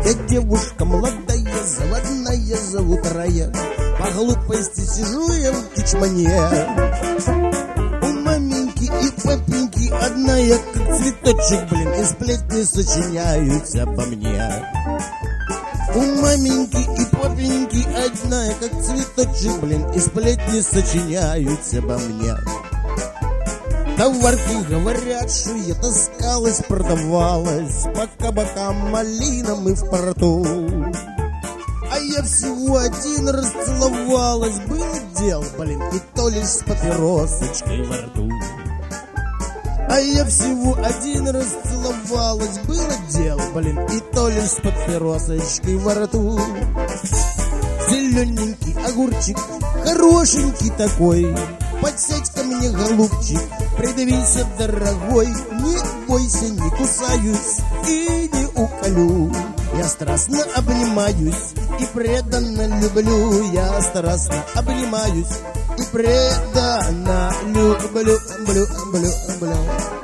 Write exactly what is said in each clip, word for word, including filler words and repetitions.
Я девушка молодая, заводная, зовут Рая. По глупости сижу я в кичмане. У маменьки и папеньки одна я, как цветочек, блин, и сплетни сочиняют обо мне. У маменьки и папеньки одна я, как цветочек, блин, и сплетни сочиняют обо мне. Товарки говорят, что я таскалась, продавалась по кабакам, малинам и в порту. А я всего один раз целовалась, было дело, блин, и то лишь с папиросочкой во рту. А я всего один раз целовалась, было дело, блин, и то лишь с папиросочкой во рту. Зелененький огурчик, хорошенький такой, подсядь ко мне, голубчик, придавися, дорогой. Не бойся, не кусаюсь и не уколю. Я страстно обнимаюсь и преданно люблю. Я страстно обнимаюсь и преданно люблю, люблю, люблю, люблю.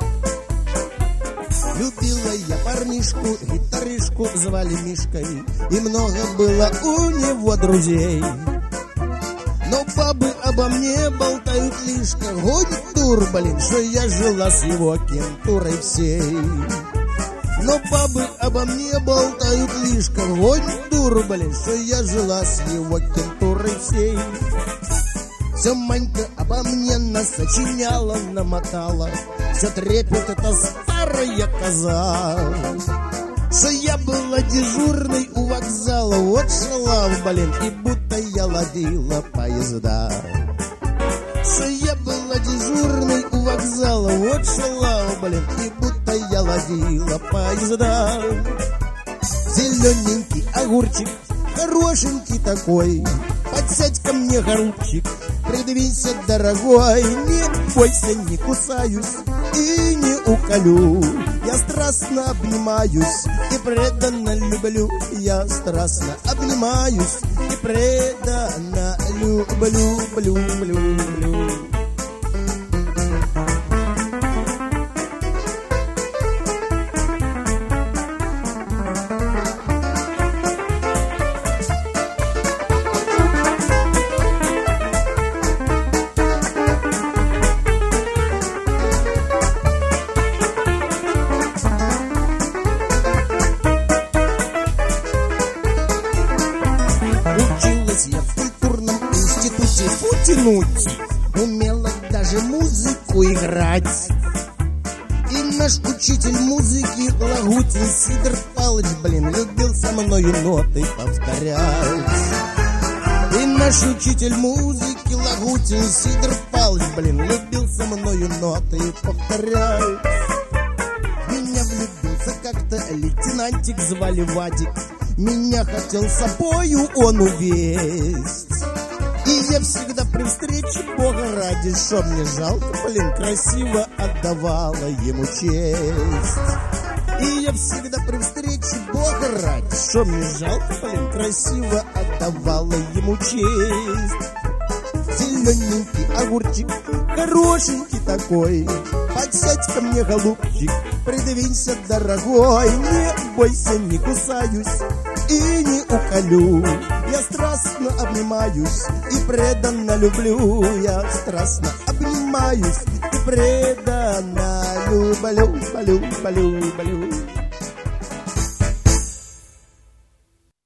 Любила я парнишку, гитаришку звали Мишкой, и много было у него друзей. Но бабы обо мне болтают лишь, гонит дур, блин, что я жила с его кентурой всей. Но бабы обо мне болтают лишь, гонит дур, блин, что я жила с его кентурой всей. Все Манька обо мне насочиняла, намотала, все трепет эта старая коза, что я была дежурной у вокзала, вот шалав, блин, и будто я ловила поезда. Что я была дежурной у вокзала, вот шалав, блин, и будто я ловила поезда. Зелененький огурчик, хорошенький такой, подсядь ко мне, голубчик, придавися, дорогой. Не бойся, не кусаюсь и не уколю. Я страстно обнимаюсь и преданно люблю. Я страстно обнимаюсь и преданно люблю, люблю, люблю. Училась я в культурном институте утянуть, умела даже музыку играть. И наш учитель музыки Лагутин Сидор Палыч, блин, любил со мною ноты повторять. И наш учитель музыки Лагутин Сидор Палыч, блин, любил со мною ноты повторять. Меня влюбился как-то лейтенантик, звали Вадик. Меня хотел с собою он увесть. И я всегда при встрече, Бога ради, шо мне жалко, блин, красиво отдавала ему честь. И я всегда при встрече, Бога ради, шо мне жалко, блин, красиво отдавала ему честь. Зелененький огурчик, хорошенький такой, подсядь ко мне, голубчик, придавися, дорогой. Не бойся, не кусаюсь и не уколю. Я страстно обнимаюсь и преданно люблю. Я страстно обнимаюсь и преданно люблю, люблю, люблю, люблю.